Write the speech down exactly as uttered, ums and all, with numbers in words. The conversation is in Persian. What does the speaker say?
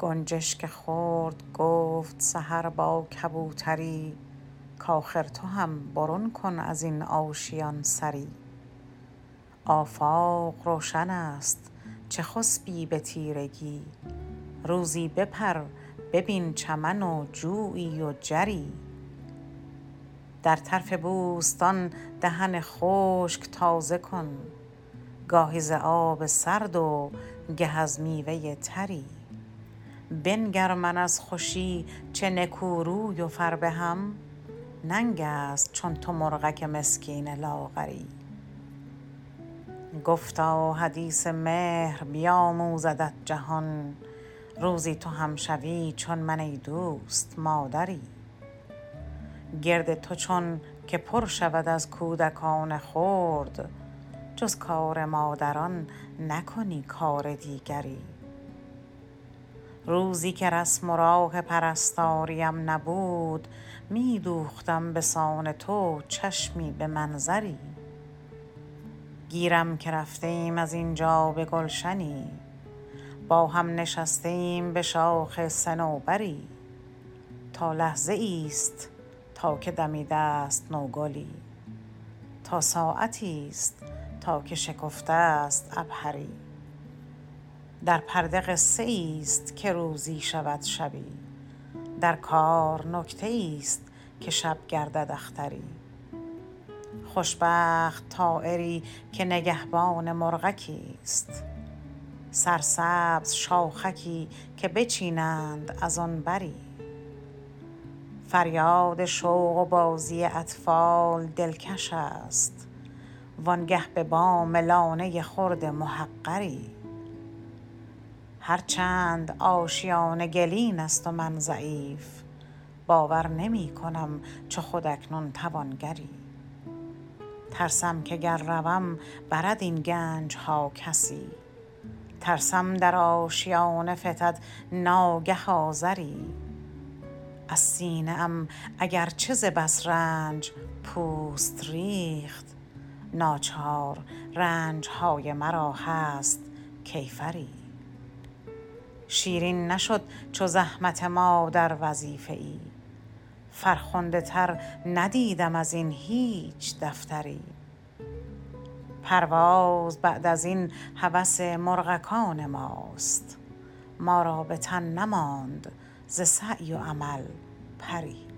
گنجشک که خورد گفت سحر با کبوتری کآخر تو هم برون کن از این آشیان سری. آفاق روشن است چه خسبی به تیرگی، روزی بپر ببین چمن و جویی و جری. در طرف بوستان دهن خشک تازه کن، گاهی ز آب سرد و گه از میوه تری. بنگر من از خوشی چه نکوروی و فربهم، ننگ است چون تو مرغک مسکین لاغری. گفتا حدیث مهر بیاموزدت جهان، روزی تو هم شوی چون من ای دوست مادری. گرد تو چون که پر شود از کودکان خرد، جز کار مادران نکنی کار دیگری. روزی که رسم و راه پرستاریم نبود، می دوختم به سان تو چشمی به منظری. گیرم که رفته ایم از اینجا به گلشنی، با هم نشسته ایم به شاخ صنوبری. تا لحظه ایست تا که دمیده است نوگلی، تا ساعتی است تا که شکفته است عبهری. در پرده قصه ایست که روزی شود شبی، در کار نکته ایست که شب گردد اختری. خوشبخت طایری که نگهبان مرغکی است، سرسبز شاخکی که بچینند از آن بری. فریاد شوق و بازی اطفال دلکش است، وانگه به بام لانه خرد محقری. هرچند آشیانه گلین است و من ضعیف، باور نمی کنم چو خود اکنون توانگری. ترسم که گر روم برد این گنج ها کسی، ترسم در آشیانه فتد ناگه آذری. از سینه ام اگر چه ز بس رنج پوست ریخت، ناچار رنج های مرا هست کیفری. شیرین نشد چو زحمت مادر وظیفه ای، فرخنده تر ندیدم از این هیچ دفتری. پرواز بعد از این هوس مرغکان ماست، ما را به تن نماند ز سعی و عمل پری.